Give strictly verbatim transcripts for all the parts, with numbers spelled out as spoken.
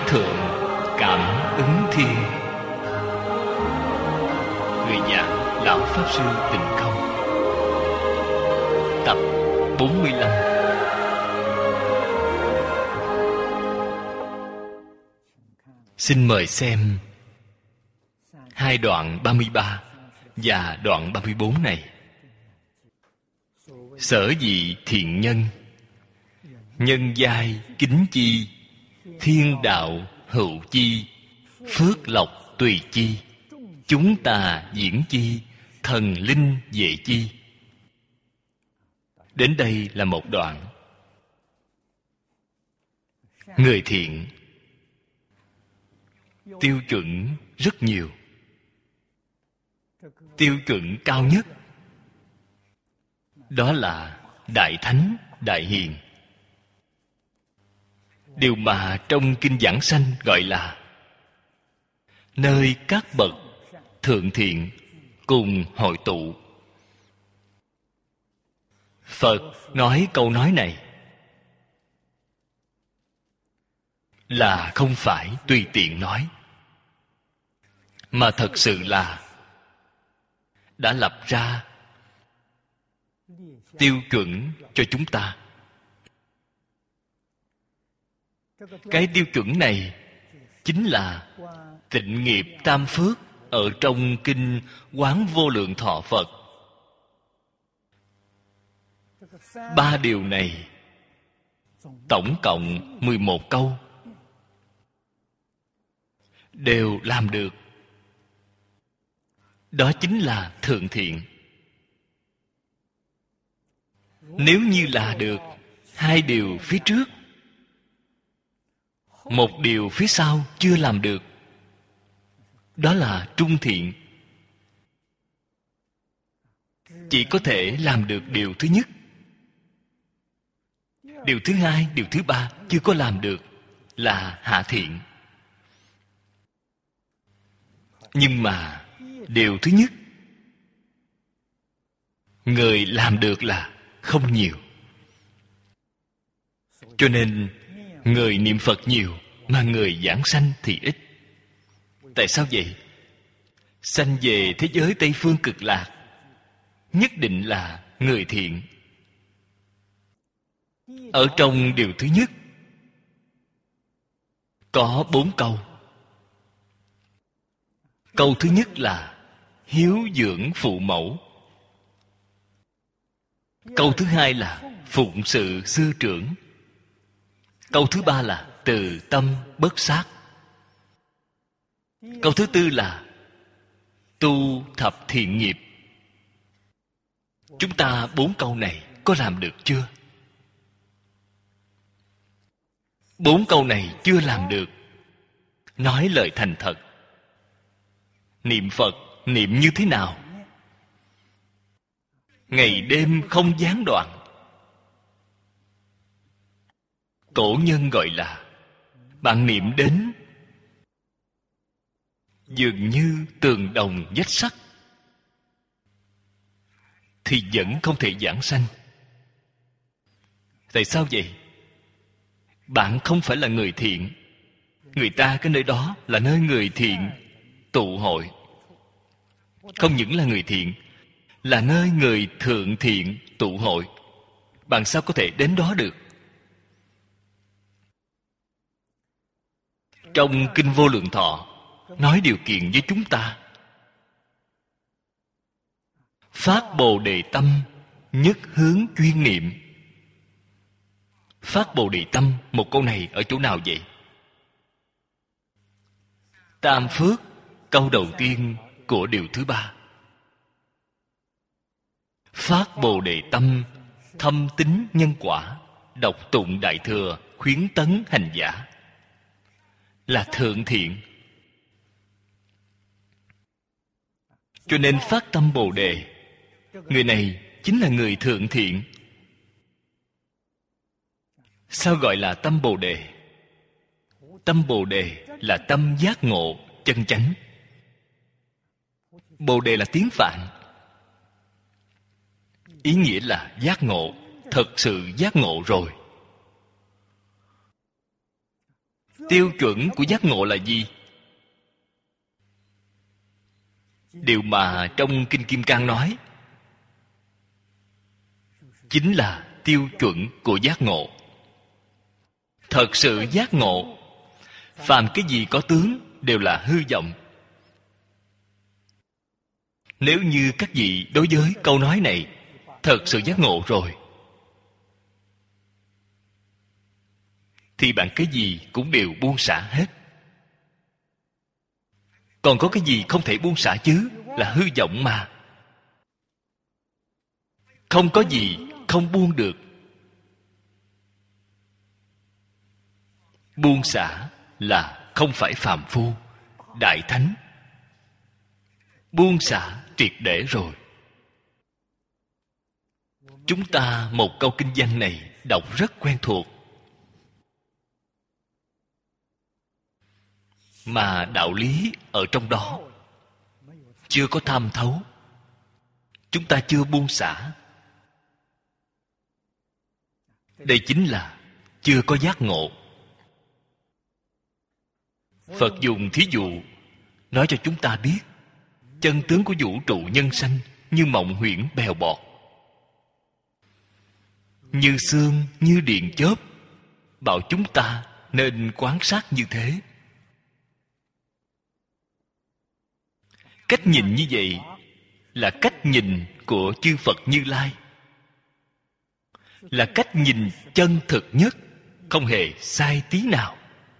Thượng Cảm Ứng Thiên. Người giảng Lão Pháp Sư Tịnh Không. Tập bốn mươi lăm. Xin mời xem hai đoạn ba mươi ba và đoạn ba mươi bốn này. Sở dĩ thiện nhân, nhân giai kính chi, thiên đạo hữu chi, phước lộc tùy chi, chúng ta diễn chi, thần linh vệ chi. Đến đây là một đoạn. Người thiện tiêu chuẩn rất nhiều. Tiêu chuẩn cao nhất đó là đại thánh, đại hiền. Điều mà trong kinh Giảng Sanh gọi là nơi các bậc thượng thiện cùng hội tụ. Phật nói câu nói này là không phải tùy tiện nói, mà thật sự là đã lập ra tiêu chuẩn cho chúng ta. Cái tiêu chuẩn này chính là tịnh nghiệp tam phước ở trong kinh Quán Vô Lượng Thọ Phật. Ba điều này tổng cộng mười một câu đều làm được. Đó chính là thượng thiện. Nếu như là được hai điều phía trước, một điều phía sau chưa làm được, đó là trung thiện. Chỉ có thể làm được điều thứ nhất. Điều thứ hai, điều thứ ba chưa có làm được là hạ thiện. Nhưng mà điều thứ nhất người làm được là không nhiều. Cho nên người niệm Phật nhiều mà người giảng sanh thì ít. Tại sao vậy? Sanh về thế giới Tây Phương Cực Lạc nhất định là người thiện. Ở trong điều thứ nhất có bốn câu. Câu thứ nhất là hiếu dưỡng phụ mẫu. Câu thứ hai là phụng sự sư trưởng. Câu thứ ba là từ tâm bất sát. Câu thứ tư là tu thập thiện nghiệp. Chúng ta bốn câu này có làm được chưa? Bốn câu này chưa làm được. Nói lời thành thật. Niệm Phật niệm như thế nào? Ngày đêm không gián đoạn. Cổ nhân gọi là bạn niệm đến dường như tường đồng vách sắt thì vẫn không thể giảng sanh. Tại sao vậy? Bạn không phải là người thiện. Người ta cái nơi đó là nơi người thiện tụ hội. Không những là người thiện, là nơi người thượng thiện tụ hội. Bạn sao có thể đến đó được? Trong kinh Vô Lượng Thọ nói điều kiện với chúng ta: phát Bồ Đề tâm, nhất hướng chuyên niệm. Phát Bồ Đề tâm, một câu này ở chỗ nào vậy? Tam phước, câu đầu tiên của điều thứ ba. Phát Bồ Đề tâm, thâm tín nhân quả, đọc tụng Đại Thừa, khuyến tấn hành giả, là thượng thiện. Cho nên phát tâm Bồ Đề, người này chính là người thượng thiện. Sao gọi là tâm Bồ Đề? Tâm Bồ Đề là tâm giác ngộ chân chánh. Bồ Đề là tiếng Phạn, ý nghĩa là giác ngộ, thật sự giác ngộ rồi. Tiêu chuẩn của giác ngộ là gì? Điều mà trong Kinh Kim Cang nói chính là tiêu chuẩn của giác ngộ. Thật sự giác ngộ, phàm cái gì có tướng đều là hư vọng. Nếu như các vị đối với câu nói này thật sự giác ngộ rồi, thì bạn cái gì cũng đều buông xả hết. Còn có cái gì không thể buông xả chứ? Là hư vọng mà. Không có gì không buông được. Buông xả là không phải phàm phu, đại thánh. Buông xả triệt để rồi. Chúng ta một câu kinh văn này đọc rất quen thuộc, mà đạo lý ở trong đó chưa có tham thấu. Chúng ta chưa buông xả. Đây chính là chưa có giác ngộ. Phật dùng thí dụ nói cho chúng ta biết chân tướng của vũ trụ nhân sanh như mộng huyễn bèo bọt, như sương như điện chớp, bảo chúng ta nên quan sát như thế. Cách nhìn như vậy là cách nhìn của chư Phật Như Lai, là cách nhìn chân thực nhất, không hề sai tí nào.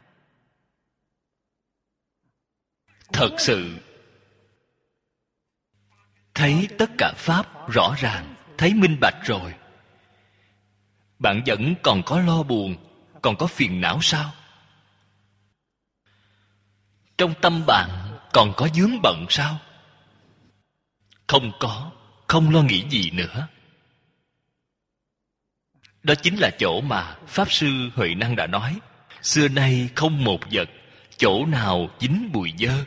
Thật sự thấy tất cả pháp rõ ràng, thấy minh bạch rồi, bạn vẫn còn có lo buồn, còn có phiền não sao? Trong tâm bạn còn có vướng bận sao? Không có, không lo nghĩ gì nữa. Đó chính là chỗ mà Pháp Sư Huệ Năng đã nói, xưa nay không một vật, chỗ nào dính bụi dơ.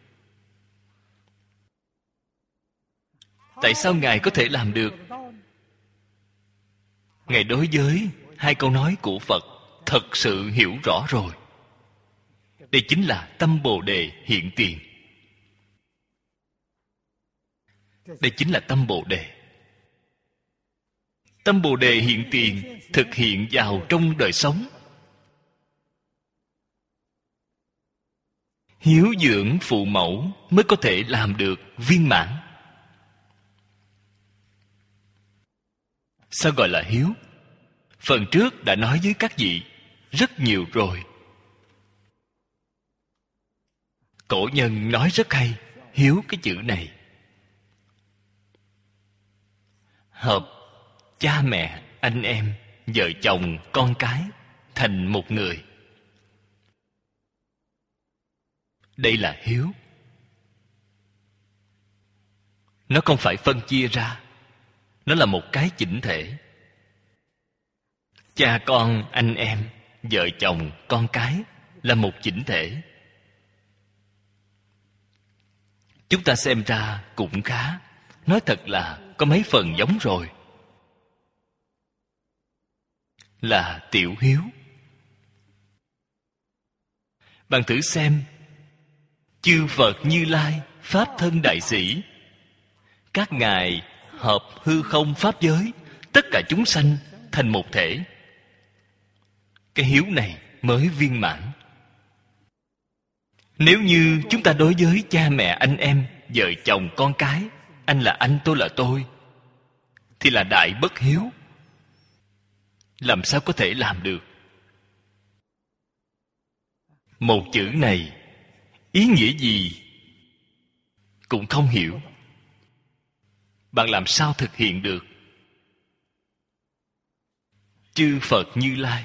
Tại sao Ngài có thể làm được? Ngài đối với hai câu nói của Phật thật sự hiểu rõ rồi. Đây chính là tâm Bồ Đề hiện tiền. Đây chính là tâm Bồ Đề. Tâm Bồ Đề hiện tiền thực hiện vào trong đời sống. Hiếu dưỡng phụ mẫu mới có thể làm được viên mãn. Sao gọi là hiếu? Phần trước đã nói với các vị rất nhiều rồi. Cổ nhân nói rất hay, hiếu cái chữ này hợp cha mẹ, anh em, vợ chồng, con cái thành một người. Đây là hiếu. Nó không phải phân chia ra, nó là một cái chỉnh thể. Cha con, anh em, vợ chồng, con cái là một chỉnh thể. Chúng ta xem ra cũng khá. Nói thật là có mấy phần giống rồi. Là tiểu hiếu. Bạn thử xem, chư Phật Như Lai, Pháp thân đại sĩ, các ngài hợp hư không pháp giới, tất cả chúng sanh thành một thể. Cái hiếu này mới viên mãn. Nếu như chúng ta đối với cha mẹ, anh em, vợ chồng, con cái, anh là anh, tôi là tôi, thì là đại bất hiếu. Làm sao có thể làm được? Một chữ này ý nghĩa gì cũng không hiểu. Bạn làm sao thực hiện được? Chư Phật Như Lai,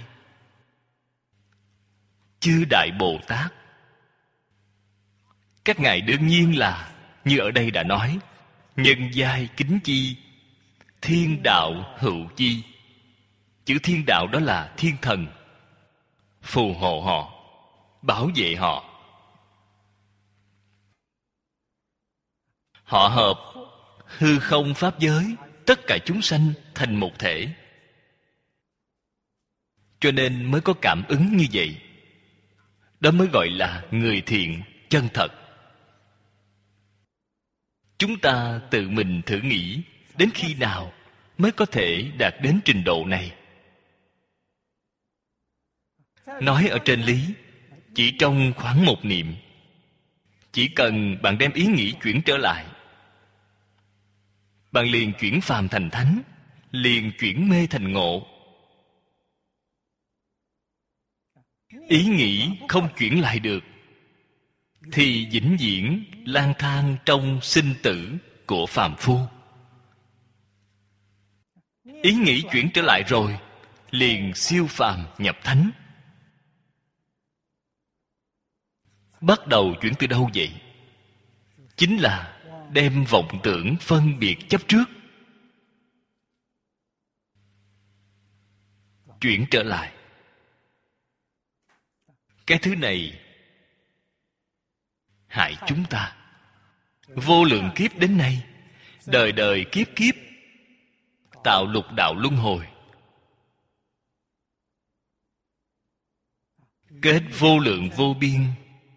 chư Đại Bồ Tát, các ngài đương nhiên là như ở đây đã nói, nhân giai kính chi, thiên đạo hữu chi. Chữ thiên đạo đó là thiên thần, phù hộ họ, bảo vệ họ. Họ hợp hư không pháp giới, tất cả chúng sanh thành một thể, cho nên mới có cảm ứng như vậy. Đó mới gọi là người thiện chân thật. Chúng ta tự mình thử nghĩ, đến khi nào mới có thể đạt đến trình độ này? Nói ở trên lý, chỉ trong khoảng một niệm, chỉ cần bạn đem ý nghĩ chuyển trở lại, bạn liền chuyển phàm thành thánh, liền chuyển mê thành ngộ. Ý nghĩ không chuyển lại được thì vĩnh viễn lang thang trong sinh tử của phàm phu. Ý nghĩ chuyển trở lại rồi, liền siêu phàm nhập thánh. Bắt đầu chuyển từ đâu vậy? Chính là đem vọng tưởng phân biệt chấp trước chuyển trở lại. Cái thứ này hại chúng ta. Vô lượng kiếp đến nay, đời đời kiếp kiếp tạo lục đạo luân hồi, kết vô lượng vô biên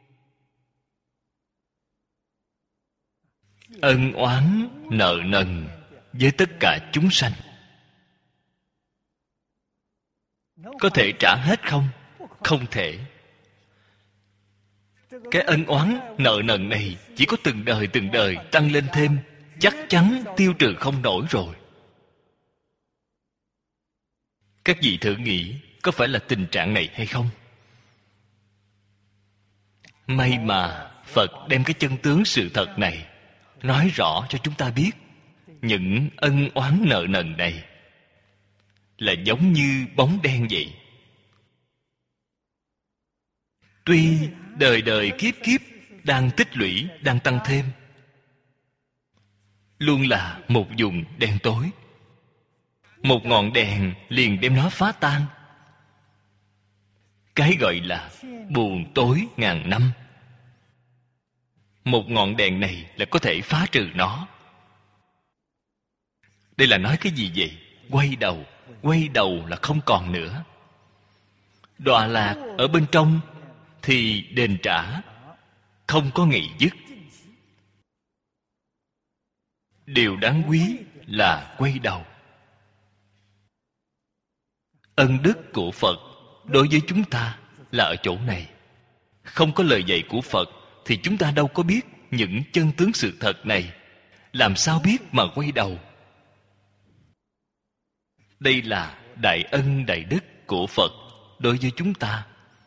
ân oán nợ nần với tất cả chúng sanh. Có thể trả hết không? Không thể. Cái ân oán nợ nần này chỉ có từng đời từng đời tăng lên thêm, chắc chắn tiêu trừ không nổi rồi. Các vị thử nghĩ, có phải là tình trạng này hay không? May mà Phật đem cái chân tướng sự thật này nói rõ cho chúng ta biết. Những ân oán nợ nần này là giống như bóng đen vậy. Tuy đời đời kiếp kiếp đang tích lũy, đang tăng thêm, luôn là một vùng đen tối. Một ngọn đèn liền đem nó phá tan. Cái gọi là buồn tối ngàn năm, một ngọn đèn này là có thể phá trừ nó. Đây là nói cái gì vậy? Quay đầu. Quay đầu là không còn nữa. Đọa lạc ở bên trong thì đền trả không có ngày dứt. Điều đáng quý là quay đầu. Ân đức của Phật đối với chúng ta là ở chỗ này. Không có lời dạy của Phật thì chúng ta đâu có biết những chân tướng sự thật này. Làm sao biết mà quay đầu? Đây là đại ân đại đức của Phật đối với chúng ta.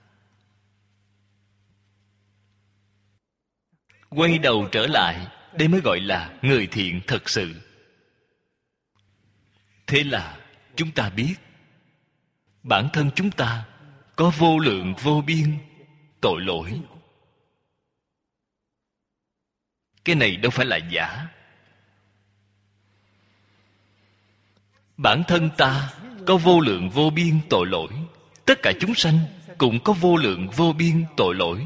Quay đầu trở lại, đây mới gọi là người thiện thật sự. Thế là chúng ta biết bản thân chúng ta có vô lượng vô biên tội lỗi. Cái này đâu phải là giả. Bản thân ta có vô lượng vô biên tội lỗi. Tất cả chúng sanh cũng có vô lượng vô biên tội lỗi.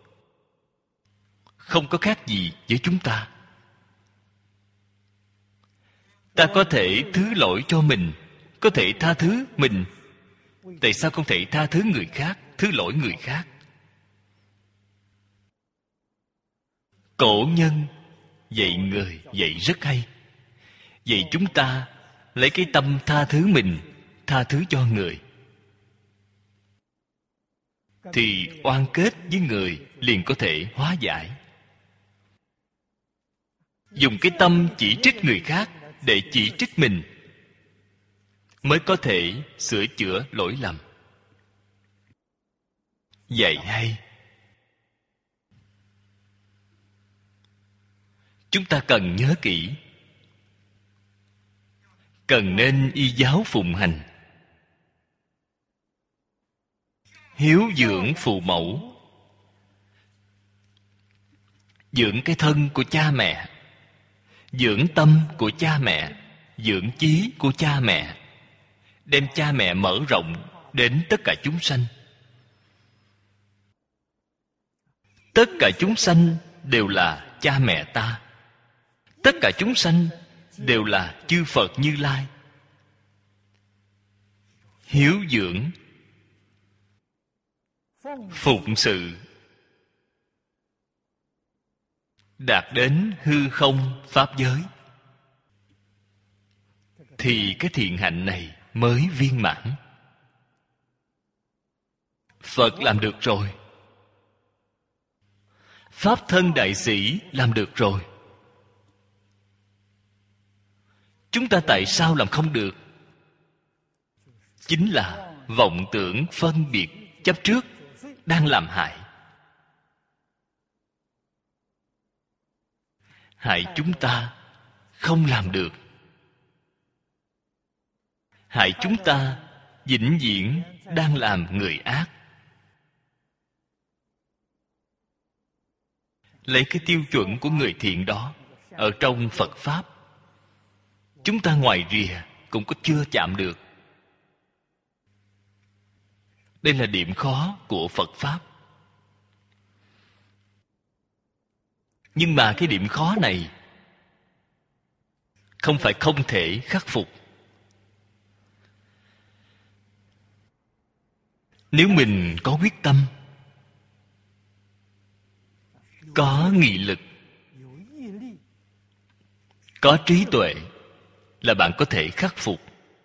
Không có khác gì với chúng ta. Ta có thể thứ lỗi cho mình, có thể tha thứ mình. Tại sao không thể tha thứ người khác, thứ lỗi người khác? Cổ nhân dạy người dạy rất hay. Vậy chúng ta lấy cái tâm tha thứ mình, tha thứ cho người, thì oan kết với người liền có thể hóa giải. Dùng cái tâm chỉ trích người khác để chỉ trích mình mới có thể sửa chữa lỗi lầm. Dạy hay. Chúng ta cần nhớ kỹ, cần nên y giáo phụng hành, hiếu dưỡng phụ mẫu, dưỡng cái thân của cha mẹ, dưỡng tâm của cha mẹ, dưỡng chí của cha mẹ, đem cha mẹ mở rộng đến tất cả chúng sanh. Tất cả chúng sanh đều là cha mẹ ta. Tất cả chúng sanh đều là chư Phật Như Lai. Hiếu dưỡng phụng sự, đạt đến hư không pháp giới, thì cái thiện hạnh này mới viên mãn. Phật làm được rồi, Pháp thân đại sĩ làm được rồi. Chúng ta tại sao làm không được? Chính là vọng tưởng phân biệt chấp trước đang làm hại. Hại chúng ta không làm được. Hại chúng ta vĩnh viễn đang làm người ác. Lấy cái tiêu chuẩn của người thiện đó, ở trong Phật Pháp, chúng ta ngoài rìa cũng có chưa chạm được. Đây là điểm khó của Phật Pháp. Nhưng mà cái điểm khó này không phải không thể khắc phục. Nếu mình có quyết tâm, có nghị lực, có trí tuệ, là bạn có thể khắc phục.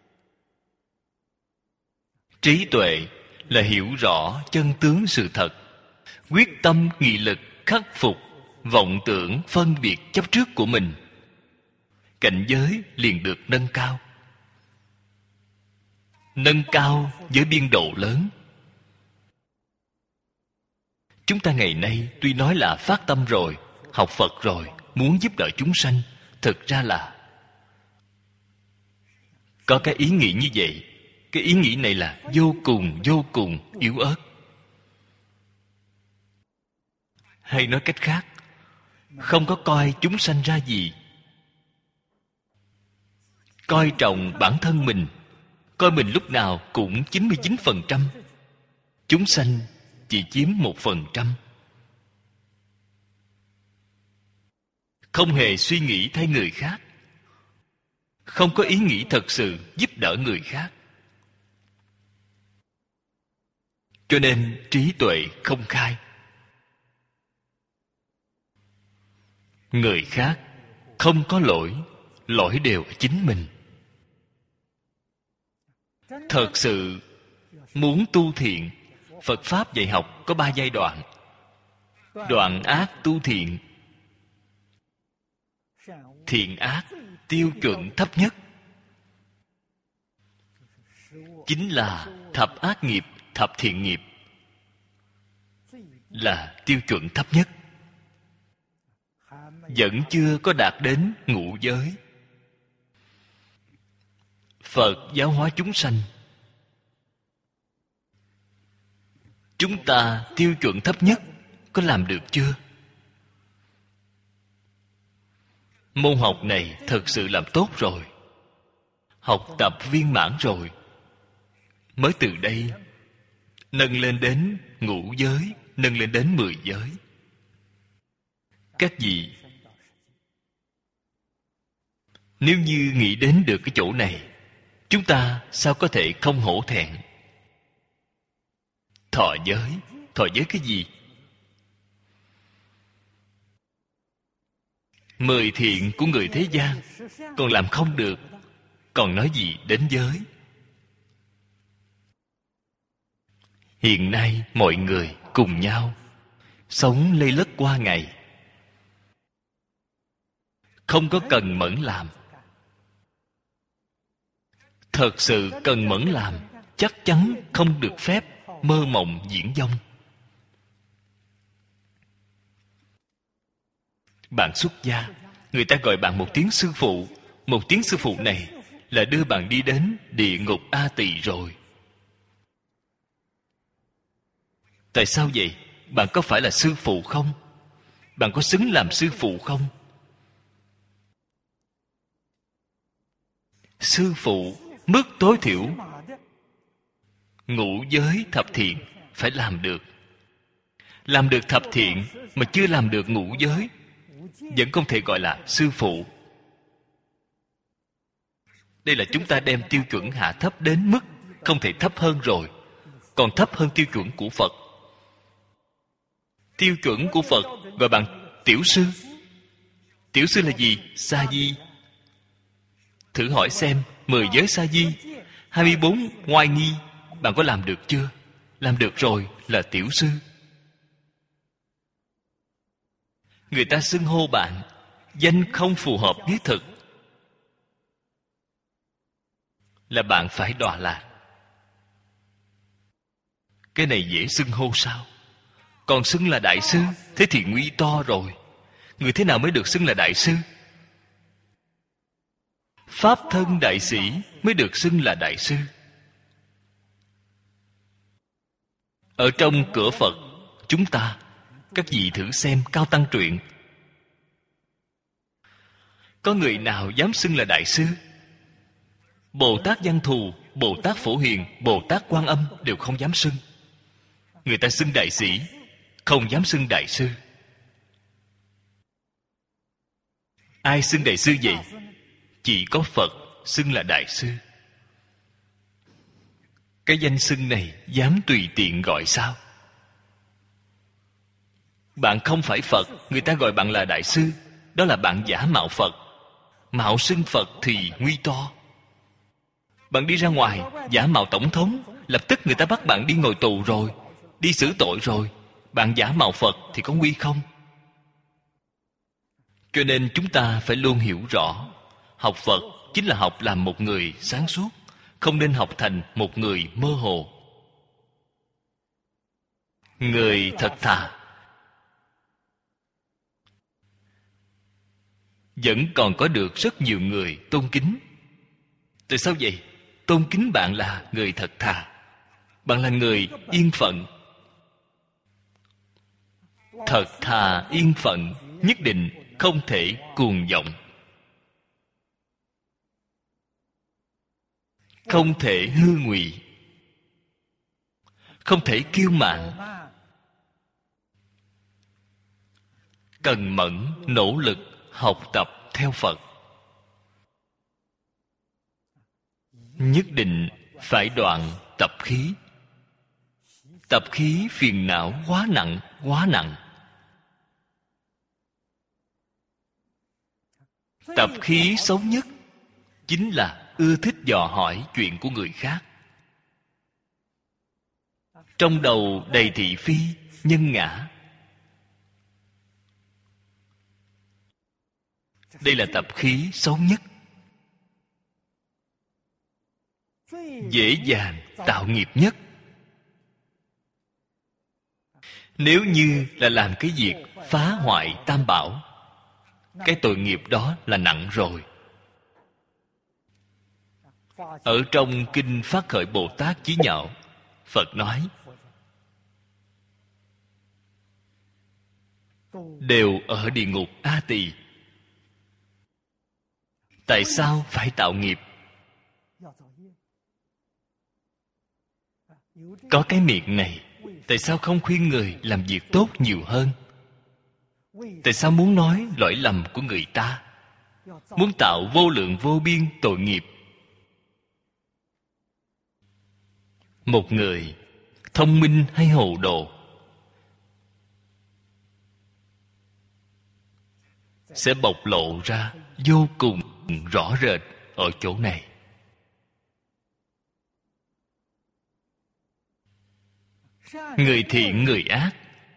Trí tuệ là hiểu rõ chân tướng sự thật. Quyết tâm nghị lực khắc phục vọng tưởng phân biệt chấp trước của mình, cảnh giới liền được nâng cao. Nâng cao với biên độ lớn. Chúng ta ngày nay tuy nói là phát tâm rồi, học Phật rồi, muốn giúp đỡ chúng sanh, thực ra là có cái ý nghĩ như vậy. Cái ý nghĩ này là vô cùng vô cùng yếu ớt. Hay nói cách khác, không có coi chúng sanh ra gì. Coi trọng bản thân mình, coi mình lúc nào cũng chín mươi chín phần trăm, chúng sanh chỉ chiếm một phần trăm. Không hề suy nghĩ thay người khác, không có ý nghĩ thật sự giúp đỡ người khác. Cho nên trí tuệ không khai. Người khác không có lỗi, lỗi đều ở chính mình. Thật sự muốn tu thiện, Phật Pháp dạy học có ba giai đoạn. Đoạn ác tu thiện. Thiện ác tiêu chuẩn thấp nhất chính là thập ác nghiệp, thập thiện nghiệp, là tiêu chuẩn thấp nhất. Vẫn chưa có đạt đến ngũ giới. Phật giáo hóa chúng sanh, chúng ta tiêu chuẩn thấp nhất có làm được chưa? Môn học này thật sự làm tốt rồi, học tập viên mãn rồi, mới từ đây nâng lên đến ngũ giới, nâng lên đến mười giới. Các vị, nếu như nghĩ đến được cái chỗ này, chúng ta sao có thể không hổ thẹn? Thọ giới. Thọ giới cái gì? Mười thiện của người thế gian còn làm không được, còn nói gì đến giới? Hiện nay mọi người cùng nhau sống lây lất qua ngày, không có cần mẫn làm. Thật sự cần mẫn làm, chắc chắn không được phép mơ mộng diễn vong. Bạn xuất gia, người ta gọi bạn một tiếng sư phụ. Một tiếng sư phụ này là đưa bạn đi đến địa ngục A Tỳ rồi. Tại sao vậy? Bạn có phải là sư phụ không? Bạn có xứng làm sư phụ không? Sư phụ mức tối thiểu ngũ giới thập thiện phải làm được. Làm được thập thiện mà chưa làm được ngũ giới, vẫn không thể gọi là sư phụ. Đây là chúng ta đem tiêu chuẩn hạ thấp đến mức không thể thấp hơn rồi, còn thấp hơn tiêu chuẩn của Phật. Tiêu chuẩn của Phật gọi bạn tiểu sư. Tiểu sư là gì? Sa di. Thử hỏi xem, mười giới sa di, hai mươi bốn ngoại nghi, bạn có làm được chưa? Làm được rồi là tiểu sư. Người ta xưng hô bạn, danh không phù hợp với thực, là bạn phải đọa lạc. Cái này dễ xưng hô sao? Còn xưng là đại sư, thế thì nguy to rồi. Người thế nào mới được xưng là đại sư? Pháp thân đại sĩ mới được xưng là đại sư. Ở trong cửa Phật, chúng ta, các vị thử xem Cao Tăng truyện, có người nào dám xưng là đại sư? Bồ Tát Văn Thù, Bồ Tát Phổ Hiền, Bồ Tát Quan Âm đều không dám xưng. Người ta xưng đại sĩ, không dám xưng đại sư. Ai xưng đại sư vậy? Chỉ có Phật xưng là đại sư. Cái danh xưng này dám tùy tiện gọi sao? Bạn không phải Phật, người ta gọi bạn là đại sư, đó là bạn giả mạo Phật. Mạo xưng Phật thì nguy to. Bạn đi ra ngoài giả mạo tổng thống, lập tức người ta bắt bạn đi ngồi tù rồi, đi xử tội rồi. Bạn giả mạo Phật thì có nguy không? Cho nên chúng ta phải luôn hiểu rõ, học Phật chính là học làm một người sáng suốt, không nên học thành một người mơ hồ. Người thật thà vẫn còn có được rất nhiều người tôn kính. Tại sao vậy? Tôn kính bạn là người thật thà, bạn là người yên phận. Thật thà yên phận nhất định không thể cuồng vọng, không thể hư ngụy, không thể kiêu mạn. Cần mẫn nỗ lực học tập theo Phật, nhất định phải đoạn tập khí. Tập khí phiền não quá nặng, quá nặng. Tập khí xấu nhất chính là ưa thích dò hỏi chuyện của người khác. Trong đầu đầy thị phi, nhân ngã. Đây là tập khí xấu nhất, dễ dàng tạo nghiệp nhất. Nếu như là làm cái việc phá hoại tam bảo, cái tội nghiệp đó là nặng rồi. Ở trong Kinh Phát Khởi Bồ Tát Chí Nhạo, Phật nói đều ở địa ngục A Tỳ. Tại sao phải tạo nghiệp? Có cái miệng này, tại sao không khuyên người làm việc tốt nhiều hơn? Tại sao muốn nói lỗi lầm của người ta, muốn tạo vô lượng vô biên tội nghiệp? Một người thông minh hay hồ đồ sẽ bộc lộ ra vô cùng rõ rệt ở chỗ này. Người thiện người ác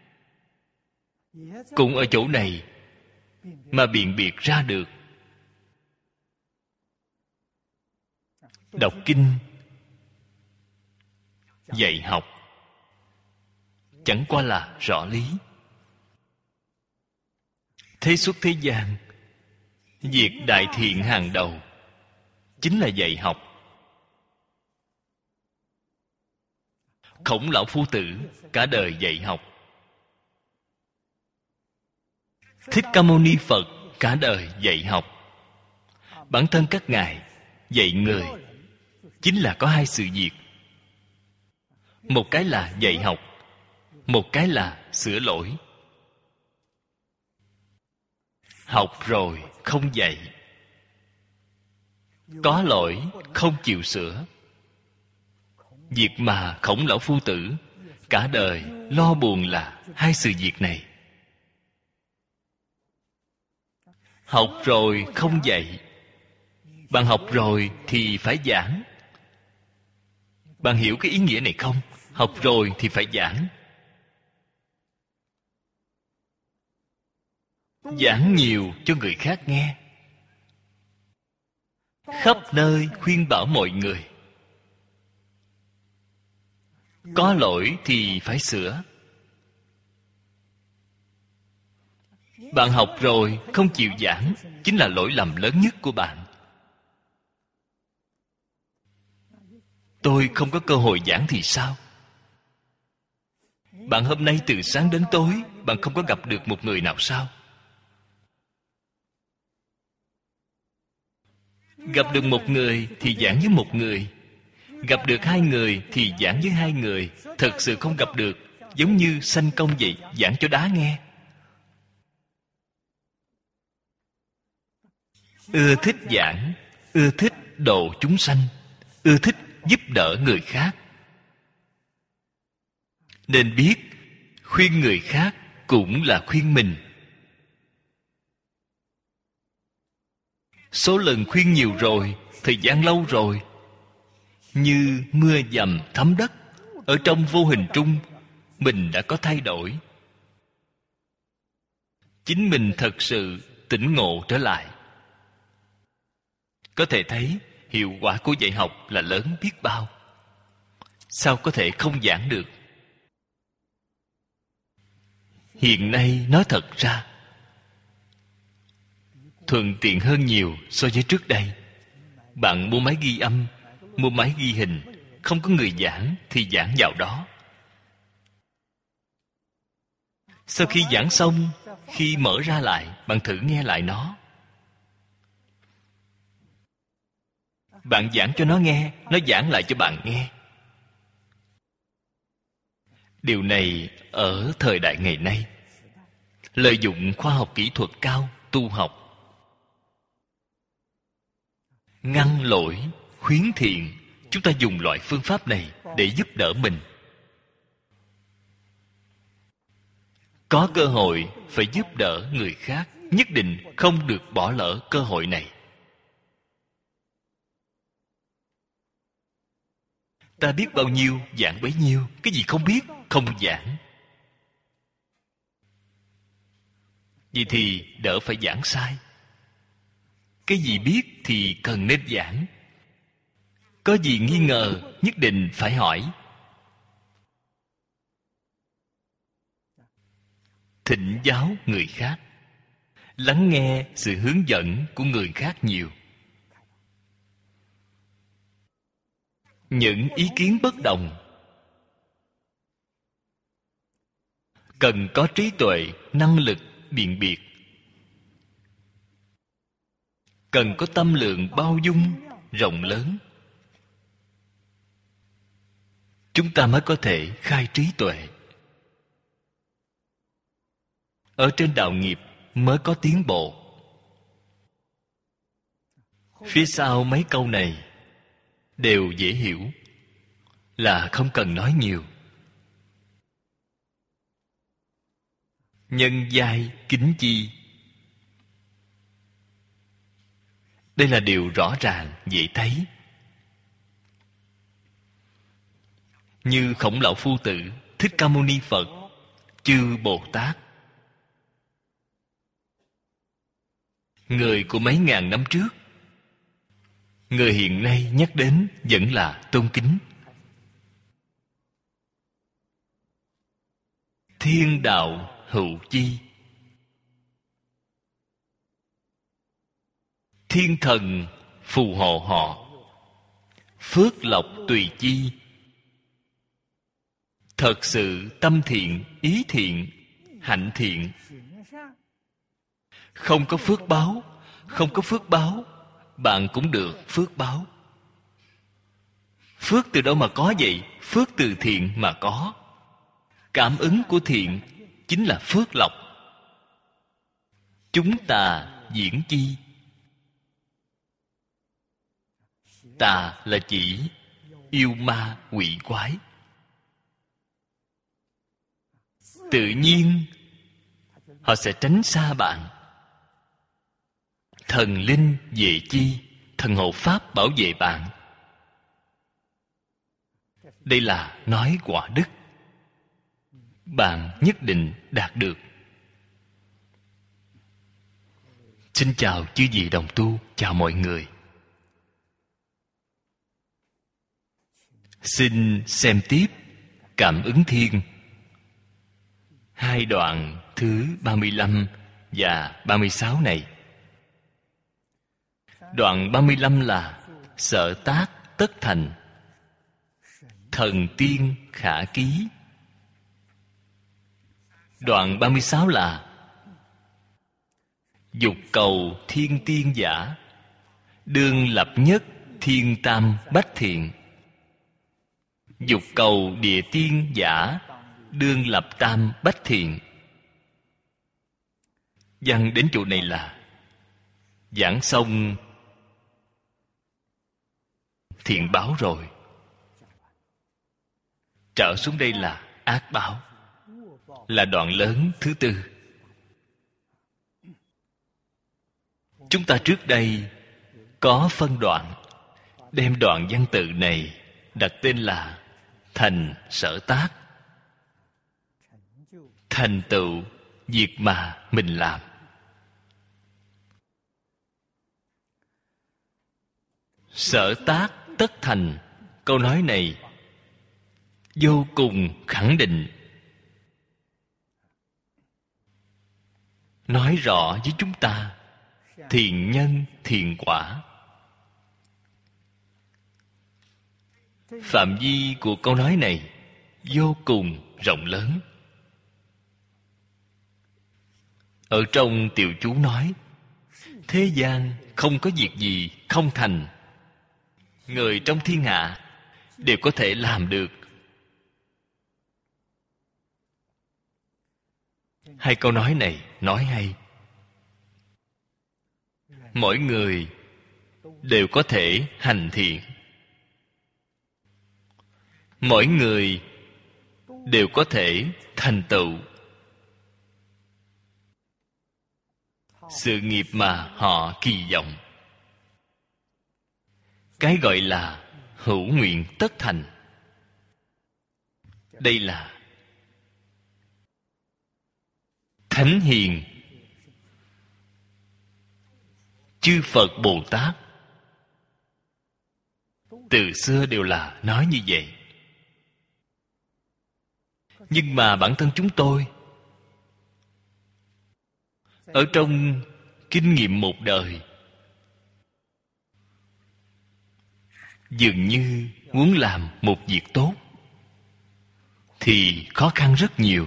cũng ở chỗ này mà biện biệt ra được. Đọc kinh, dạy học chẳng qua là rõ lý. Thế xuất thế gian, việc đại thiện hàng đầu chính là dạy học. Khổng Lão Phu Tử cả đời dạy học. Thích Ca Mâu Ni Phật cả đời dạy học. Bản thân các ngài dạy người chính là có hai sự việc. Một cái là dạy học, một cái là sửa lỗi. Học rồi không dạy, có lỗi không chịu sửa. Việc mà Khổng Lão Phu Tử cả đời lo buồn là hai sự việc này. Học rồi không dạy. Bạn học rồi thì phải giảng. Bạn hiểu cái ý nghĩa này không? Học rồi thì phải giảng. Giảng nhiều cho người khác nghe, khắp nơi khuyên bảo mọi người. Có lỗi thì phải sửa. Bạn học rồi không chịu giảng, chính là lỗi lầm lớn nhất của bạn. Tôi không có cơ hội giảng thì sao? Bạn hôm nay từ sáng đến tối, bạn không có gặp được một người nào sao? Gặp được một người thì giảng với một người, gặp được hai người thì giảng với hai người. Thật sự không gặp được, giống như sanh công vậy, giảng cho đá nghe. Ưa thích giảng, ưa thích độ chúng sanh, ưa thích giúp đỡ người khác. Nên biết khuyên người khác cũng là khuyên mình. Số lần khuyên nhiều rồi, thời gian lâu rồi, như mưa dầm thấm đất, ở trong vô hình trung mình đã có thay đổi. Chính mình thật sự tỉnh ngộ trở lại. Có thể thấy hiệu quả của dạy học là lớn biết bao. Sao có thể không giảng được? Hiện nay nói thật ra thuận tiện hơn nhiều so với trước đây. Bạn mua máy ghi âm, mua máy ghi hình, không có người giảng thì giảng vào đó. Sau khi giảng xong, khi mở ra lại, bạn thử nghe lại nó. Bạn giảng cho nó nghe, nó giảng lại cho bạn nghe. Điều này ở thời đại ngày nay, lợi dụng khoa học kỹ thuật cao, tu học, ngăn lỗi, khuyến thiện. Chúng ta dùng loại phương pháp này để giúp đỡ mình. Có cơ hội phải giúp đỡ người khác, nhất định không được bỏ lỡ cơ hội này. Ta biết bao nhiêu, giảng bấy nhiêu. Cái gì không biết, không giảng. Vậy thì đỡ phải giảng sai. Cái gì biết thì cần nên giảng. Có gì nghi ngờ, nhất định phải hỏi. Thỉnh giáo người khác, lắng nghe sự hướng dẫn của người khác nhiều. Những ý kiến bất đồng cần có trí tuệ, năng lực biện biệt, cần có tâm lượng bao dung rộng lớn, chúng ta mới có thể khai trí tuệ. Ở trên đạo nghiệp mới có tiến bộ. Phía sau mấy câu này đều dễ hiểu, là không cần nói nhiều. Nhân giai kính chi, đây là điều rõ ràng, dễ thấy. Như Khổng Lão Phu Tử, Thích Ca Mâu Ni Phật, chư Bồ Tát, người của mấy ngàn năm trước, người hiện nay nhắc đến vẫn là tôn kính. Thiên đạo hữu chi, thiên thần phù hộ họ, phước lộc tùy chi. Thật sự tâm thiện, ý thiện, hạnh thiện. Không có phước báo, không có phước báo, bạn cũng được phước báo. Phước từ đâu mà có vậy? Phước từ thiện mà có. Cảm ứng của thiện chính là phước lộc. Chúng tà diễn chi. Tà là chỉ yêu ma quỷ quái. tự nhiên họ sẽ tránh xa bạn. Thần linh vệ chi, thần hộ pháp bảo vệ bạn. Đây là nói quả đức, bạn nhất định đạt được. Xin chào chư vị đồng tu, chào mọi người. Xin xem tiếp Cảm ứng thiên, hai đoạn thứ ba mươi lăm và ba mươi sáu này. Đoạn ba mươi lăm là sở tác tất thành, thần tiên khả ký. Đoạn ba mươi sáu là dục cầu thiên tiên giả, đương lập nhất thiên tam bách thiện. Dục cầu địa tiên giả, đương lập tam bách thiện. Văn đến chỗ này là giảng xong thiện báo rồi, trở xuống đây là ác báo, là đoạn lớn thứ tư. Chúng ta trước đây có phân đoạn, đem đoạn văn tự này đặt tên là thành sở tác, thành tựu việc mà mình làm. Sở tác tất thành, câu nói này vô cùng khẳng định, nói rõ với chúng ta thiện nhân thiện quả. Phạm vi của câu nói này vô cùng rộng lớn. Ở trong tiểu chú nói, thế gian không có việc gì không thành, người trong thiên hạ đều có thể làm được. Hai câu nói này nói hay. Mỗi người đều có thể hành thiện, mỗi người đều có thể thành tựu sự nghiệp mà họ kỳ vọng. Cái gọi là hữu nguyện tất thành. Đây là thánh hiền, chư Phật Bồ Tát từ xưa đều là nói như vậy. Nhưng mà bản thân chúng tôi ở trong kinh nghiệm một đời, dường như muốn làm một việc tốt thì khó khăn rất nhiều.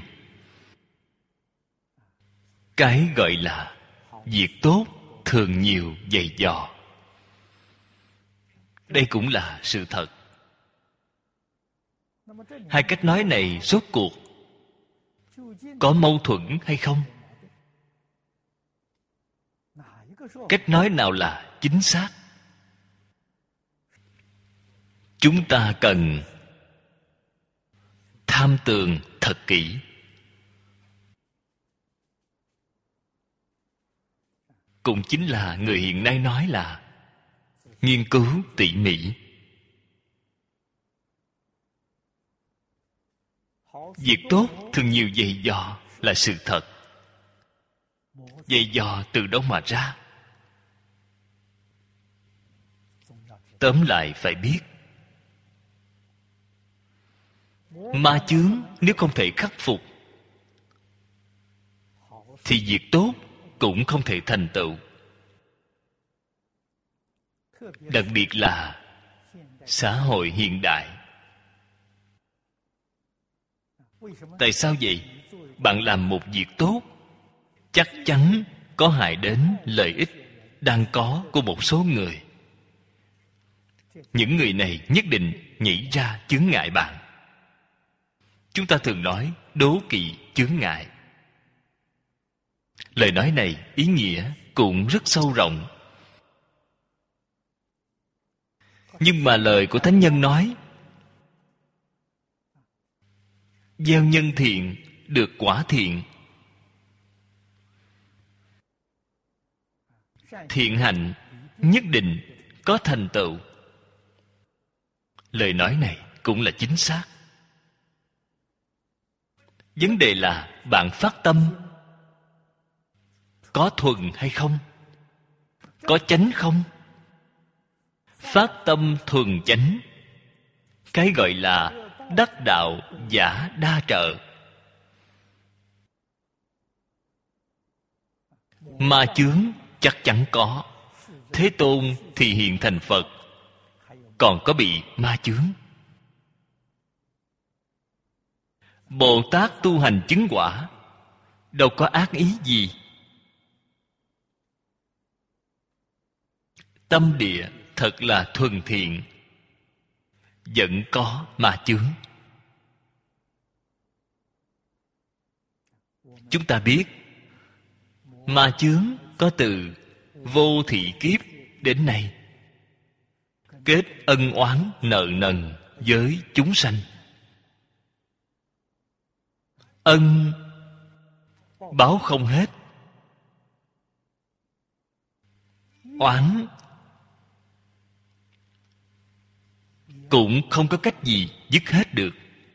Cái gọi là việc tốt thường nhiều dày dò. Đây cũng là sự thật. Hai cách nói này rốt cuộc có mâu thuẫn hay không? Cách nói nào là chính xác? Chúng ta cần tham tường thật kỹ. Cũng chính là người hiện nay nói là nghiên cứu tỉ mỉ. Việc tốt thường nhiều dày dò là sự thật. Dày dò từ đâu mà ra? Tóm lại phải biết, ma chướng nếu không thể khắc phục thì việc tốt cũng không thể thành tựu. Đặc biệt là xã hội hiện đại. Tại sao vậy? Bạn làm một việc tốt, chắc chắn có hại đến lợi ích đang có của một số người. Những người này nhất định nhảy ra chướng ngại bạn. Chúng ta thường nói đố kỵ chướng ngại. Lời nói này ý nghĩa cũng rất sâu rộng. Nhưng mà lời của Thánh Nhân nói, gieo nhân thiện được quả thiện. Thiện hạnh nhất định có thành tựu. Lời nói này cũng là chính xác. Vấn đề là bạn phát tâm có thuần hay không, có chánh không. Phát tâm thuần chánh, cái gọi là đắc đạo giả đa trợ. Ma chướng chắc chắn có. Thế Tôn thì hiện thành Phật, còn có bị ma chướng. Bồ Tát tu hành chứng quả, đâu có ác ý gì. Tâm địa thật là thuần thiện, vẫn có ma chướng. Chúng ta biết ma chướng có từ vô thị kiếp đến nay, kết ân oán nợ nần với chúng sanh. Ân báo không hết, oán cũng không có cách gì dứt hết được.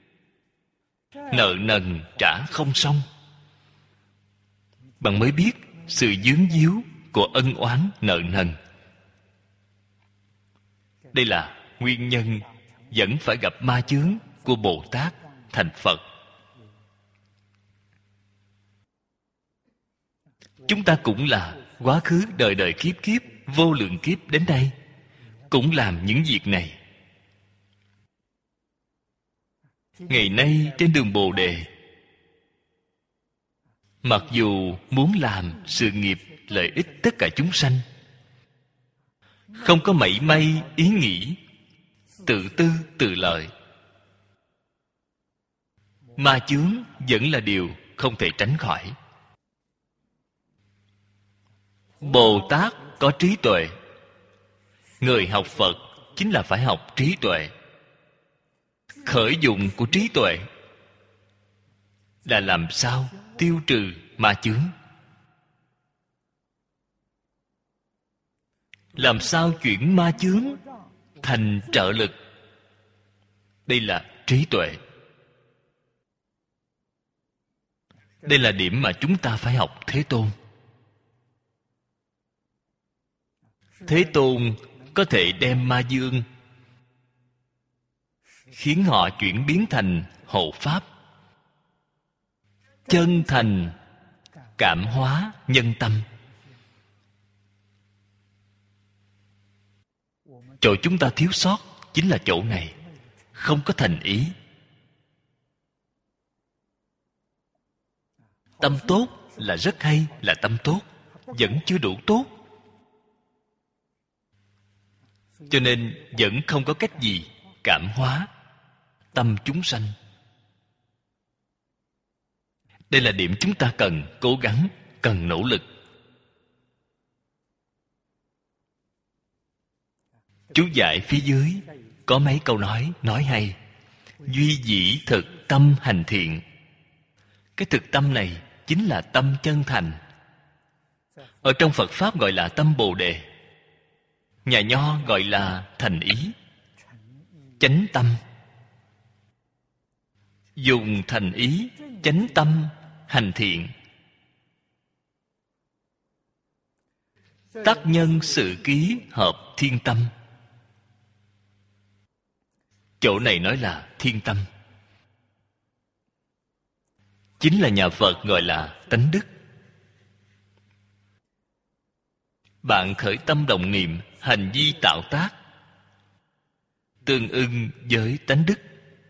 Nợ nần trả không xong. Bạn mới biết sự vướng víu của ân oán nợ nần. Đây là nguyên nhân vẫn phải gặp ma chướng của Bồ Tát thành Phật. Chúng ta cũng là quá khứ đời đời kiếp kiếp, vô lượng kiếp đến đây cũng làm những việc này. Ngày nay trên đường Bồ Đề, mặc dù muốn làm sự nghiệp lợi ích tất cả chúng sanh, không có mảy may ý nghĩ tự tư tự lợi, ma chướng vẫn là điều không thể tránh khỏi. Bồ Tát có trí tuệ. Người học Phật chính là phải học trí tuệ. Khởi dụng của trí tuệ là làm sao tiêu trừ ma chướng, làm sao chuyển ma chướng thành trợ lực. Đây là trí tuệ. Đây là điểm mà chúng ta phải học Thế Tôn. Thế Tôn có thể đem ma dương khiến họ chuyển biến thành hộ pháp, chân thành cảm hóa nhân tâm. Chỗ chúng ta thiếu sót chính là chỗ này, không có thành ý. Tâm tốt là rất hay, là tâm tốt, vẫn chưa đủ tốt. Cho nên vẫn không có cách gì cảm hóa tâm chúng sanh. Đây là điểm chúng ta cần cố gắng, cần nỗ lực. Chú giải phía dưới có mấy câu nói nói hay. Duy dĩ thực tâm hành thiện. Cái thực tâm này chính là tâm chân thành. Ở trong Phật Pháp gọi là tâm Bồ Đề. Nhà Nho gọi là thành ý, chánh tâm. Dùng thành ý, chánh tâm hành thiện. Tác nhân sự ký hợp thiên tâm. Chỗ này nói là thiên tâm, chính là nhà Phật gọi là tánh đức. Bạn khởi tâm động niệm, hành vi tạo tác tương ưng với tánh đức.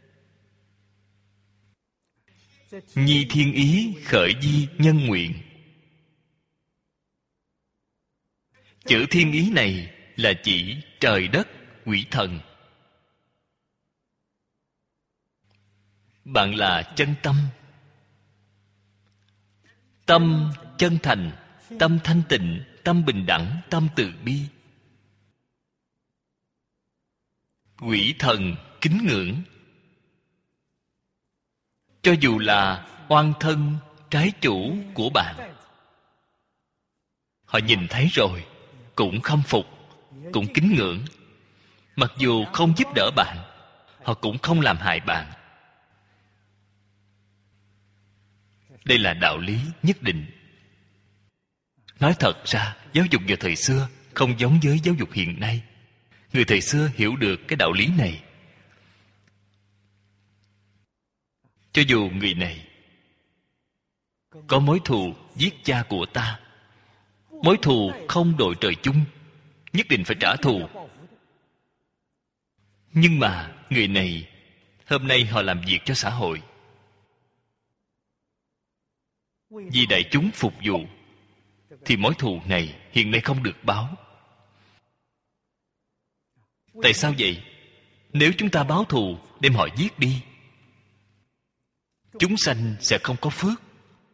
Nhi thiên ý khởi di nhân nguyện. Chữ thiên ý này là chỉ trời đất, quỷ thần. Bạn là chân tâm. Tâm chân thành, tâm thanh tịnh, tâm bình đẳng, tâm từ bi. Quỷ thần kính ngưỡng. Cho dù là oan thân trái chủ của bạn. Họ nhìn thấy rồi cũng khâm phục, cũng kính ngưỡng. Mặc dù không giúp đỡ bạn, họ cũng không làm hại bạn. Đây là đạo lý nhất định. Nói thật ra, giáo dục vào thời xưa không giống với giáo dục hiện nay. Người thời xưa hiểu được cái đạo lý này. Cho dù người này có mối thù giết cha của ta, mối thù không đội trời chung, nhất định phải trả thù. Nhưng mà người này hôm nay họ làm việc cho xã hội, vì đại chúng phục vụ, thì mối thù này hiện nay không được báo. Tại sao vậy? Nếu chúng ta báo thù, đem họ giết đi, chúng sanh sẽ không có phước.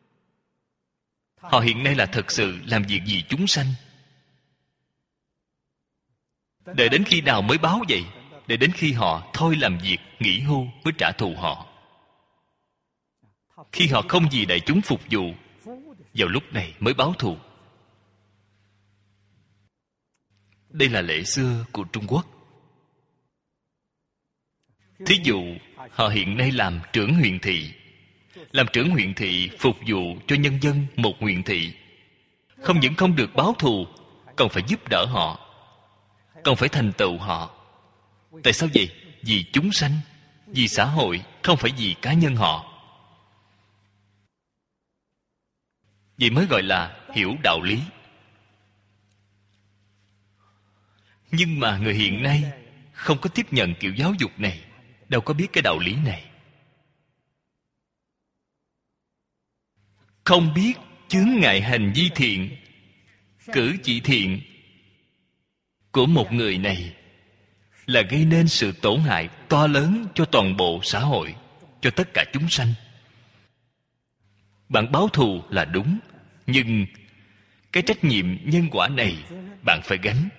Họ hiện nay là thật sự làm việc vì chúng sanh. Đợi đến khi nào mới báo vậy? Để đến khi họ thôi làm việc, nghỉ hưu mới trả thù họ. Khi họ không vì đại chúng phục vụ, vào lúc này mới báo thù. Đây là lễ xưa của Trung Quốc. Thí dụ, họ hiện nay làm trưởng huyện thị. Làm trưởng huyện thị phục vụ cho nhân dân một huyện thị. Không những không được báo thù, còn phải giúp đỡ họ, còn phải thành tựu họ. Tại sao vậy? Vì chúng sanh, vì xã hội, không phải vì cá nhân họ. Vậy mới gọi là hiểu đạo lý. Nhưng mà người hiện nay không có tiếp nhận kiểu giáo dục này, đâu có biết cái đạo lý này. Không biết chướng ngại hành vi thiện, cử chỉ thiện của một người này là gây nên sự tổn hại to lớn cho toàn bộ xã hội, cho tất cả chúng sanh. Bạn báo thù là đúng, nhưng cái trách nhiệm nhân quả này bạn phải gánh.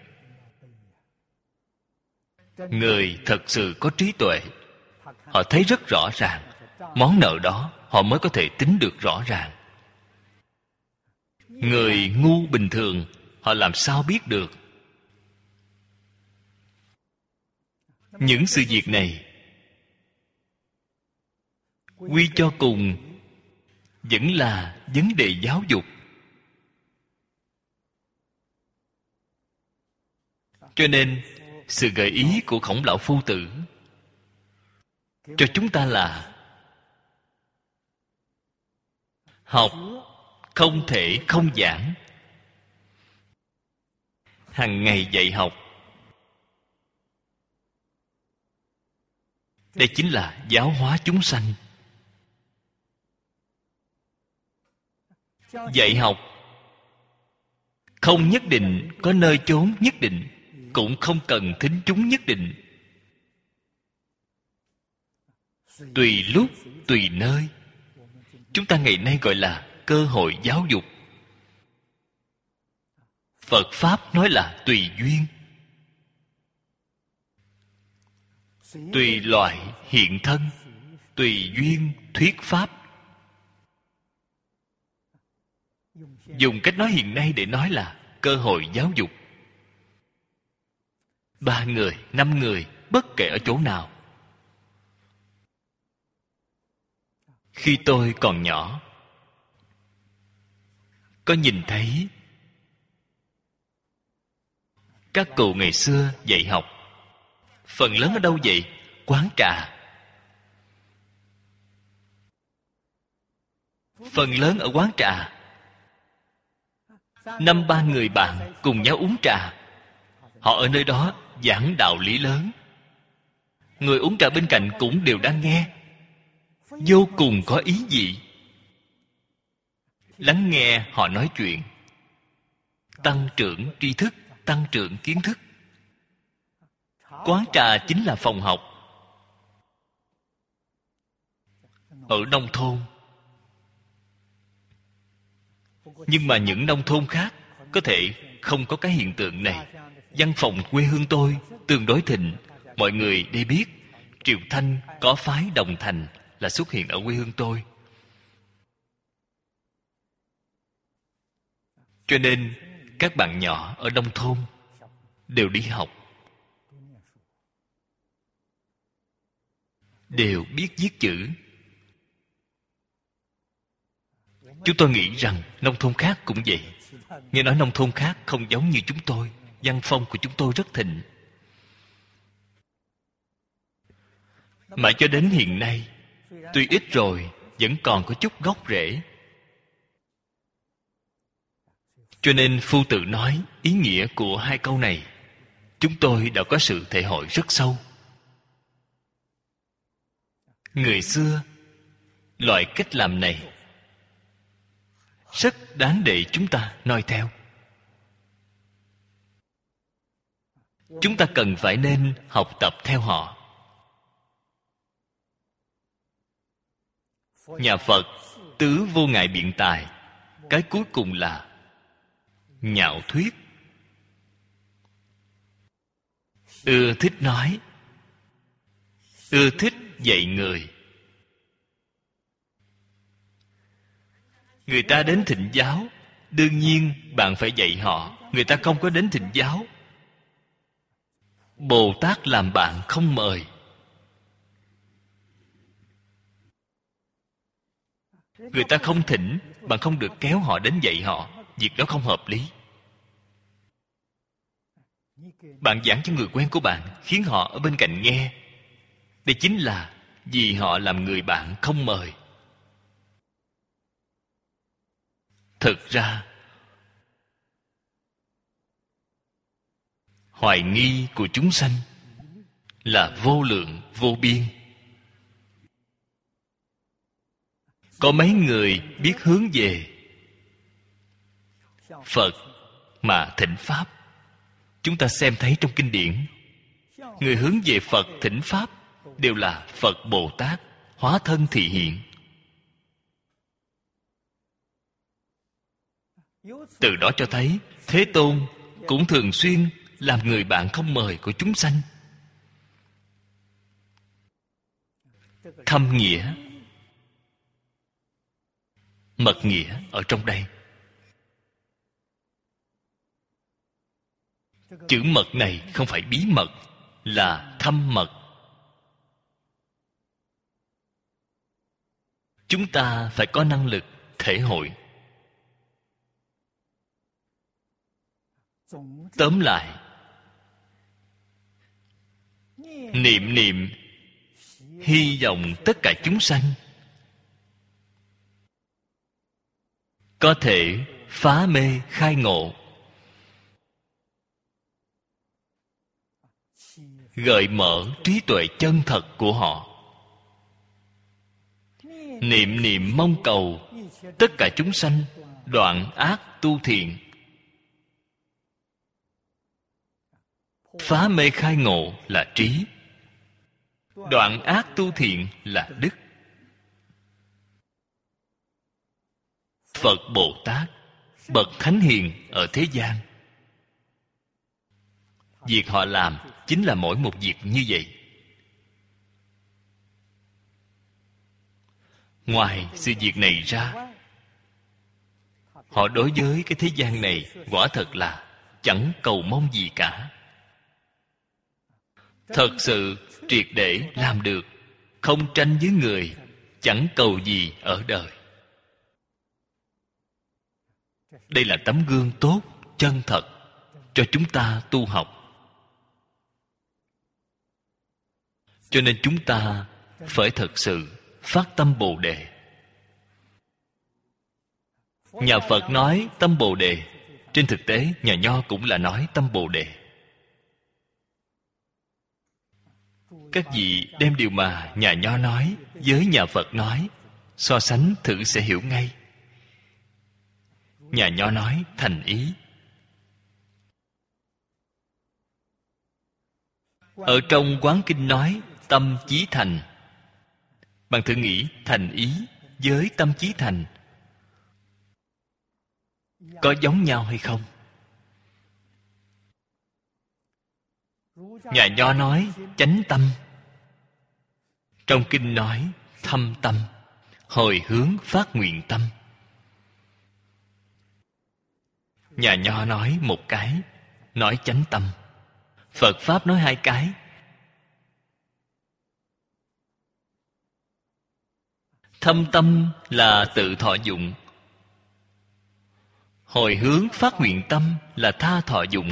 Người thật sự có trí tuệ, họ thấy rất rõ ràng món nợ đó, họ mới có thể tính được rõ ràng. Người ngu bình thường, họ làm sao biết được? Những sự việc này quy cho cùng vẫn là vấn đề giáo dục. Cho nên sự gợi ý của Khổng Lão Phu Tử cho chúng ta là học không thể không giảng. Hằng ngày dạy học. Đây chính là giáo hóa chúng sanh. Dạy học không nhất định có nơi chốn nhất định, cũng không cần thính chúng nhất định. Tùy lúc, tùy nơi. Chúng ta ngày nay gọi là cơ hội giáo dục. Phật Pháp nói là tùy duyên. Tùy loại hiện thân, tùy duyên thuyết Pháp. Dùng cách nói hiện nay để nói là cơ hội giáo dục. Ba người, năm người, bất kể ở chỗ nào. Khi tôi còn nhỏ, có nhìn thấy các cụ ngày xưa dạy học. Phần lớn ở đâu vậy? Quán trà. Phần lớn ở quán trà. Năm ba người bạn cùng nhau uống trà. Họ ở nơi đó giảng đạo lý lớn. Người uống trà bên cạnh cũng đều đang nghe, vô cùng có ý vị. Lắng nghe họ nói chuyện, tăng trưởng tri thức, tăng trưởng kiến thức. Quán trà chính là phòng học. Ở nông thôn, nhưng mà những nông thôn khác có thể không có cái hiện tượng này. Văn phòng quê hương tôi tương đối thịnh. Mọi người đều biết Triệu Thanh có phái Đồng Thành là xuất hiện ở quê hương tôi. Cho nên các bạn nhỏ ở nông thôn đều đi học, đều biết viết chữ. Chúng tôi nghĩ rằng nông thôn khác cũng vậy. Nghe nói nông thôn khác không giống như chúng tôi. Văn phong của chúng tôi rất thịnh. Mà cho đến hiện nay, tuy ít rồi, vẫn còn có chút gốc rễ. Cho nên Phu Tử nói ý nghĩa của hai câu này, chúng tôi đã có sự thể hội rất sâu. Người xưa, loại cách làm này rất đáng để chúng ta noi theo. Chúng ta cần phải nên học tập theo họ. Nhà Phật tứ vô ngại biện tài, cái cuối cùng là nhạo thuyết. Ưa thích nói, ưa thích dạy người. Người ta đến thịnh giáo, đương nhiên bạn phải dạy họ. Người ta không có đến thịnh giáo, Bồ Tát làm bạn không mời. Người ta không thỉnh, bạn không được kéo họ đến dạy họ. Việc đó không hợp lý. Bạn giảng cho người quen của bạn, khiến họ ở bên cạnh nghe. Đây chính là vì họ làm người bạn không mời. Thực ra, hoài nghi của chúng sanh là vô lượng vô biên. Có mấy người biết hướng về Phật mà thỉnh Pháp. Chúng ta xem thấy trong kinh điển, người hướng về Phật thỉnh Pháp đều là Phật Bồ Tát hóa thân thị hiện. Từ đó cho thấy Thế Tôn cũng thường xuyên làm người bạn không mời của chúng sanh. Thâm nghĩa, mật nghĩa ở trong đây. Chữ mật này không phải bí mật, là thâm mật. Chúng ta phải có năng lực thể hội. Tóm lại, niệm niệm hy vọng tất cả chúng sanh có thể phá mê khai ngộ, gợi mở trí tuệ chân thật của họ. Niệm niệm mong cầu tất cả chúng sanh đoạn ác tu thiện. Phá mê khai ngộ là trí, đoạn ác tu thiện là đức. Phật Bồ Tát, bậc thánh hiền ở thế gian, việc họ làm chính là mỗi một việc như vậy. Ngoài sự việc này ra, họ đối với cái thế gian này quả thật là chẳng cầu mong gì cả. Thật sự triệt để làm được, không tranh với người, chẳng cầu gì ở đời. Đây là tấm gương tốt, chân thật cho chúng ta tu học. Cho nên chúng ta phải thật sự phát tâm Bồ Đề. Nhà Phật nói tâm Bồ Đề, trên thực tế nhà Nho cũng là nói tâm Bồ Đề. Các vị đem điều mà nhà Nho nói với nhà Phật nói, so sánh thử sẽ hiểu ngay. Nhà Nho nói thành ý. Ở trong Quán Kinh nói tâm chí thành. Bạn thử nghĩ thành ý với tâm chí thành có giống nhau hay không? Nhà Nho nói chánh tâm, trong kinh nói thâm tâm, hồi hướng phát nguyện tâm. Nhà Nho nói một cái, nói chánh tâm. Phật Pháp nói hai cái. Thâm tâm là tự thọ dụng, hồi hướng phát nguyện tâm là tha thọ dụng.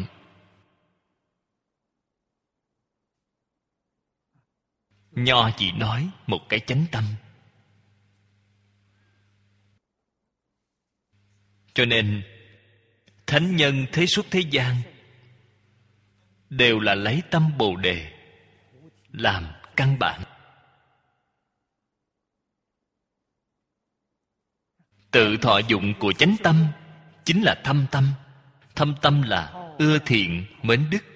Nho chỉ nói một cái chánh tâm. Cho nên thánh nhân thế xuất thế gian đều là lấy tâm Bồ Đề làm căn bản. Tự thọ dụng của chánh tâm chính là thâm tâm. Thâm tâm là ưa thiện mến đức.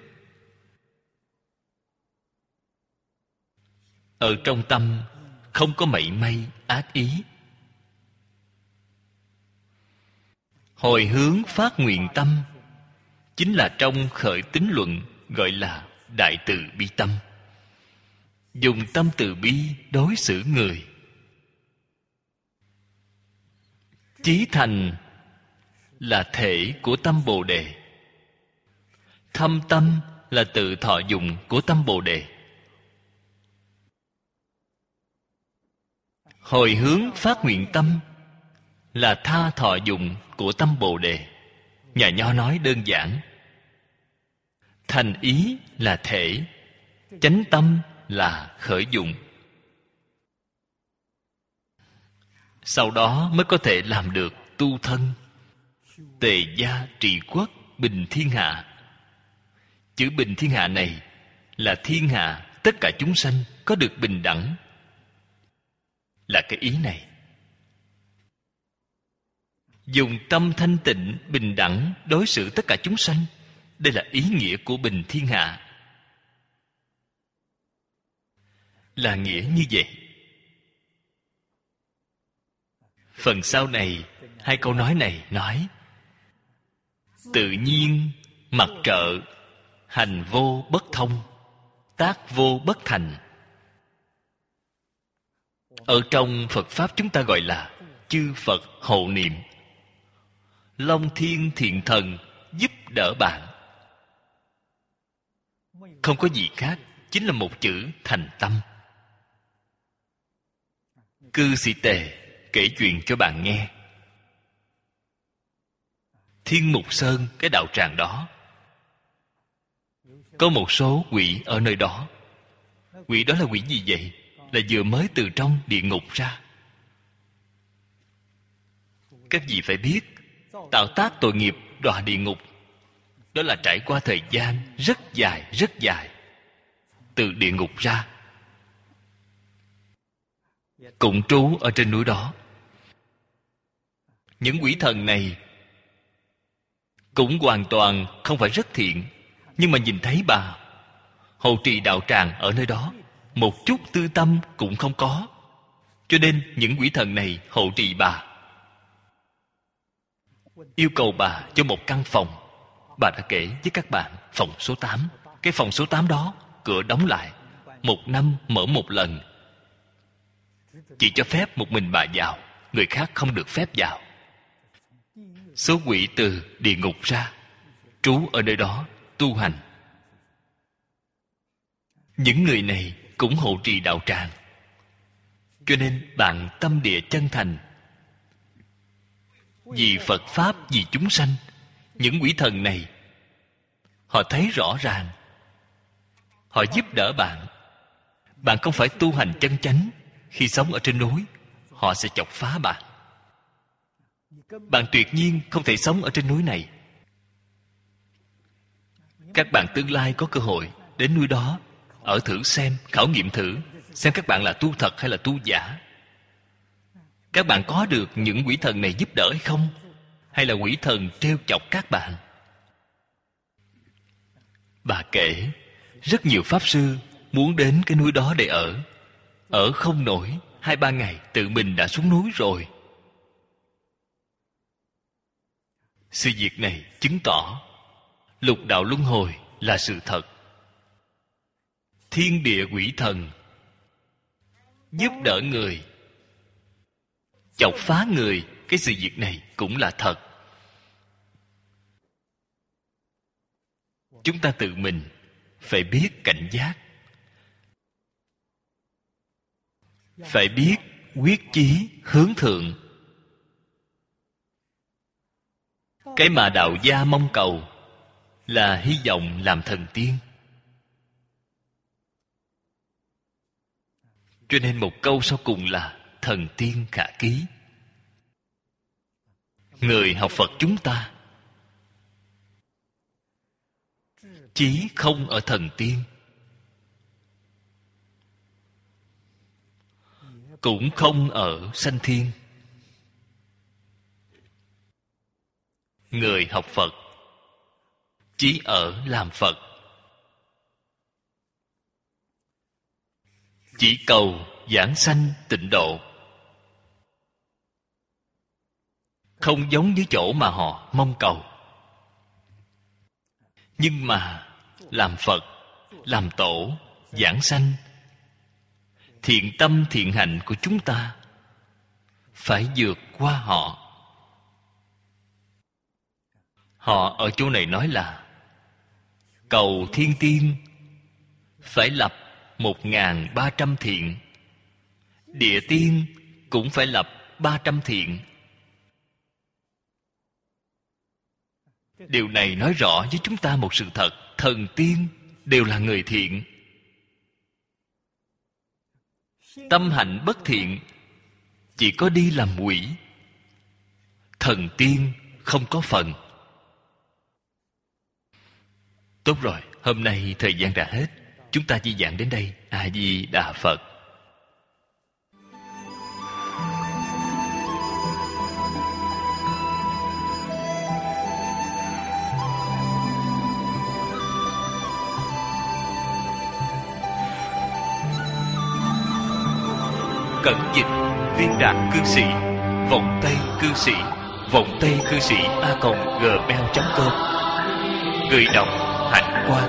Ở trong tâm không có mảy may ác ý. Hồi hướng phát nguyện tâm chính là trong khởi tín luận gọi là đại từ bi tâm. Dùng tâm từ bi đối xử người. Chí thành là thể của tâm Bồ Đề. Thâm tâm là tự thọ dụng của tâm Bồ Đề. Hồi hướng phát nguyện tâm là tha thọ dụng của tâm Bồ Đề. Nhà Nho nói đơn giản. Thành ý là thể, chánh tâm là khởi dụng. Sau đó mới có thể làm được tu thân, tề gia trị quốc, bình thiên hạ. Chữ bình thiên hạ này là thiên hạ tất cả chúng sanh có được bình đẳng. Là cái ý này. Dùng tâm thanh tịnh bình đẳng đối xử tất cả chúng sanh. Đây là ý nghĩa của bình thiên hạ. Là nghĩa như vậy. Phần sau này, hai câu nói này nói: tự nhiên mặc trợ, hành vô bất thông, tác vô bất thành. Ở trong Phật Pháp chúng ta gọi là chư Phật hộ niệm. Long thiên thiện thần giúp đỡ bạn. Không có gì khác, chính là một chữ thành tâm. Cư sĩ Tề kể chuyện cho bạn nghe. Thiên Mục Sơn, cái đạo tràng đó, có một số quỷ ở nơi đó. Quỷ đó là quỷ gì vậy? Là vừa mới từ trong địa ngục ra. Các vị phải biết, tạo tác tội nghiệp đọa địa ngục, đó là trải qua thời gian rất dài rất dài. Từ địa ngục ra, cũng trú ở trên núi đó. Những quỷ thần này cũng hoàn toàn không phải rất thiện, nhưng mà nhìn thấy bà hộ trì đạo tràng ở nơi đó, một chút tư tâm cũng không có. Cho nên những quỷ thần này hộ trì bà, yêu cầu bà cho một căn phòng. Bà đã kể với các bạn phòng số tám. Cái phòng số tám đó cửa đóng lại, một năm mở một lần, chỉ cho phép một mình bà vào, người khác không được phép vào. Số quỷ từ địa ngục ra, trú ở nơi đó tu hành. Những người này cũng hộ trì đạo tràng. Cho nên bạn tâm địa chân thành, vì Phật Pháp, vì chúng sanh. Những quỷ thần này, họ thấy rõ ràng, họ giúp đỡ bạn. Bạn không phải tu hành chân chánh, khi sống ở trên núi, họ sẽ chọc phá bạn. Bạn tuyệt nhiên không thể sống ở trên núi này. Các bạn tương lai có cơ hội đến núi đó, ở thử xem, khảo nghiệm thử, xem các bạn là tu thật hay là tu giả. Các bạn có được những quỷ thần này giúp đỡ hay không? Hay là quỷ thần trêu chọc các bạn? Bà kể, rất nhiều pháp sư muốn đến cái núi đó để ở. Ở không nổi, hai ba ngày tự mình đã xuống núi rồi. Sự việc này chứng tỏ lục đạo luân hồi là sự thật. Thiên địa quỷ thần giúp đỡ người, chọc phá người, cái sự việc này cũng là thật. chúng ta tự mình phải biết cảnh giác, phải biết quyết chí hướng thượng. Cái mà đạo gia mong cầu là hy vọng làm thần tiên. Cho nên một câu sau cùng là thần tiên khả ký. Người học Phật chúng ta chí không ở thần tiên, cũng không ở sanh thiên. Người học Phật chí ở làm Phật, chỉ cầu giảng sanh tịnh độ. Không giống với chỗ mà họ mong cầu. Nhưng mà làm Phật, làm tổ, giảng sanh, thiện tâm thiện hạnh của chúng ta phải vượt qua họ. Họ ở chỗ này nói là cầu thiên tiên phải lập một ngàn ba trăm thiện, địa tiên cũng phải lập ba trăm thiện. Điều này nói rõ với chúng ta một sự thật: thần tiên đều là người thiện. Tâm hạnh bất thiện chỉ có đi làm quỷ. Thần tiên không có phần. Tốt rồi, hôm nay thời gian đã hết. Chúng ta di giảng đến đây. A Di Đà Phật. Cẩn dịch Viên Đạt cư sĩ, Vọng Tây cư sĩ, Vọng Tây cư sĩ a còng gmail chấm com. Người đọc Hạnh Quang.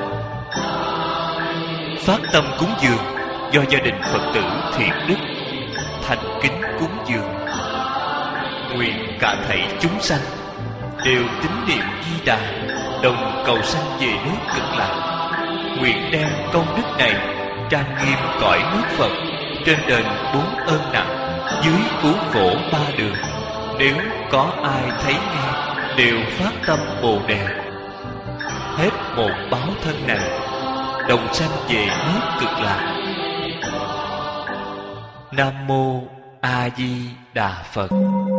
Phát tâm cúng dường do gia đình Phật tử Thiện Đức thành kính cúng dường. Nguyện cả thảy chúng sanh đều tín niệm Di Đà, đồng cầu sanh về nước Cực Lạc. Nguyện đem công đức này trang nghiêm cõi nước Phật, trên đền bốn ơn nặng, dưới cứu khổ ba đường. Nếu có ai thấy nghe đều phát tâm Bồ Đề, hết một báo thân này đồng sanh về nước Cực Lạc. Nam mô A Di Đà Phật.